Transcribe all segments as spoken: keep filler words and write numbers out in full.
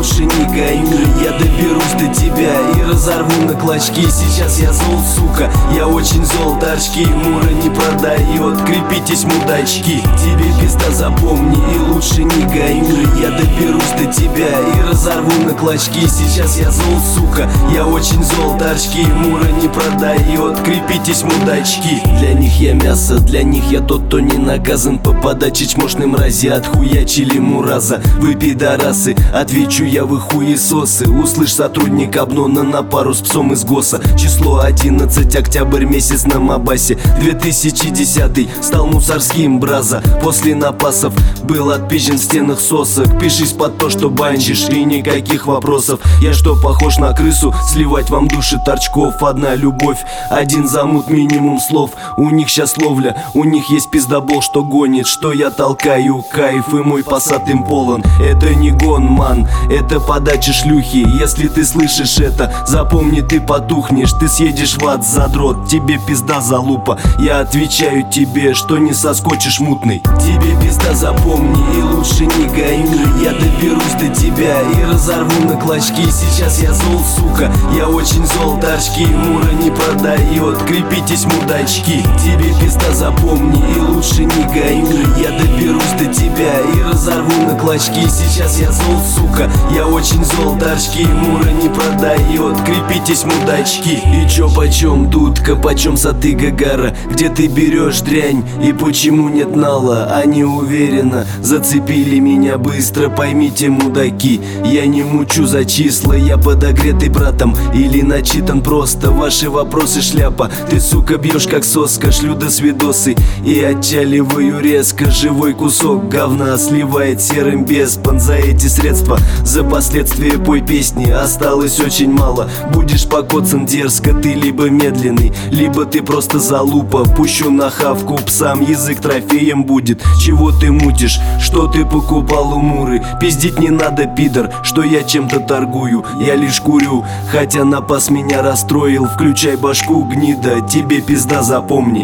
лучше не гоню. Я доберусь до тебя и разорву на клочки. Сейчас я зол, сука, я очень зол. Торчки Мура не продает, крепитесь, мудачки. Тебе пизда, запомни, и лучше не гоню. Я доберусь до тебя и разорву на клочки. Сейчас я зол, сука, я очень зол. Торчки Мура не продает, крепитесь, мудачки. Для них я мясо, для них я тот, кто не наказан. По подаче чмошной мрази отхуячили Мураза. Вы пидорасы, отвечу я, вы хуесосы. Услышь, сотрудник Обнона на пару с псом из ГОСа. Число одиннадцать, октябрь, месяц на Мабасе. две тысячи десятый стал мусорским, браза. После напасов был отпизжен в стенах сосок. Пишись под то, что банчишь, и никаких вопросов. Я что, похож на крысу? Сливать вам души торчков. Одна любовь, один замут, минимум слов. У них щас ловля, у них есть пиздобол, что гонит, что я толкаю кайф, и мой пассат им полон. Это не гон, ман, это подача шлюхи. Если ты слышишь это, запомни, ты потухнешь. Ты съедешь в ад, задрот, тебе пизда, залупа. Я отвечаю тебе, что не соскочишь, мутный. Тебе пизда, запомни, и лучше не гоню. Я доберусь до тебя и разорву на клочки. Сейчас я зол, сука, я очень зол. Торчки Мура не продает, крепитесь, мудачки. Тебе пизда, запомни, и лучше не гоню. Я доберусь до тебя и разорву на клочки. Сейчас я зол, сука, я очень зол. Торчки Мура не продает, крепитесь, мудачки. И чё почем, дудка, почем саты Гагара? Где ты берешь дрянь и почему нет нала? Они уверенно зацепили меня быстро. Поймите, мудаки, я не мучу за числа. Я подогретый братом или начитан просто. Ваши вопросы шляпа. Ты, сука, бьешь как соска. Шлю до свидосы и отчаливаю резко. Живой кусок говна сливает серым беспон. За эти средства, за последствия пой песни. Осталось очень мало, будешь покоцан дерзко. Ты либо медленный, либо ты просто залупа. Пущу на хавку псам, язык трофеем будет. Чего ты мутишь, что ты покупал у Муры? Пиздить не надо, пидор, что я чем-то торгую. Я лишь курю, хотя напас меня расстроил. Включай башку, гнида, тебе пизда, запомни.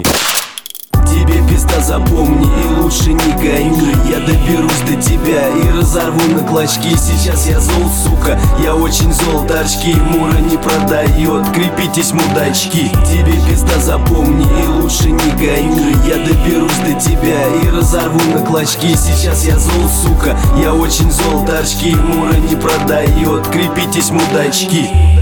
Тебе пизда, запомни, и лучше не гоню. Я доберусь до тебя и разорву на клочки. Сейчас я зол, сука, я очень зол. Торчки Мура не продает, крепитесь, мудачки. Тебе пизда, запомни, и лучше не гоню. Я доберусь до тебя и разорву на клочки. Сейчас я зол, сука, я очень зол. Торчки Мура не продает, крепитесь, мудачки.